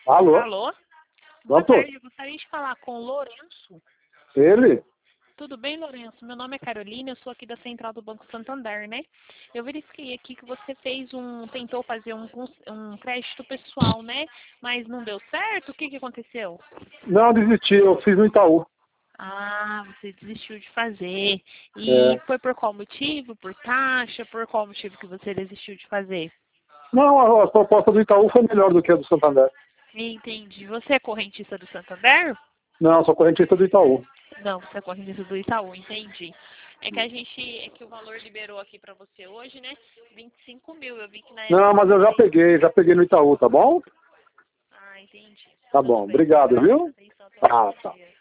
Alô? Alô? Boa Doutor? tarde, eu gostaria de falar com o Lourenço. Ele? Tudo bem, Lourenço? Meu nome é Carolina, eu sou aqui da Central do Banco Santander, né? Eu verifiquei aqui que você tentou fazer um crédito pessoal, né? Mas não deu certo? O que aconteceu? Não, desisti, eu fiz no Itaú. Ah, você desistiu de fazer. E É. foi por qual motivo? Por taxa? Por qual motivo que você desistiu de fazer? Não, a proposta do Itaú foi melhor do que a do Santander. Entendi. Você é correntista do Santander? Não, sou correntista do Itaú. Não, você é correntista do Itaú, entendi. É que o valor liberou aqui pra você hoje, né? 25 mil. Eu vi que na Não, época mas eu você. já peguei no Itaú, tá bom? Ah, entendi. Tá Tudo bom, bem. obrigado, Agradeço a viu? atenção. Tenha um Tá, bom tá. dia.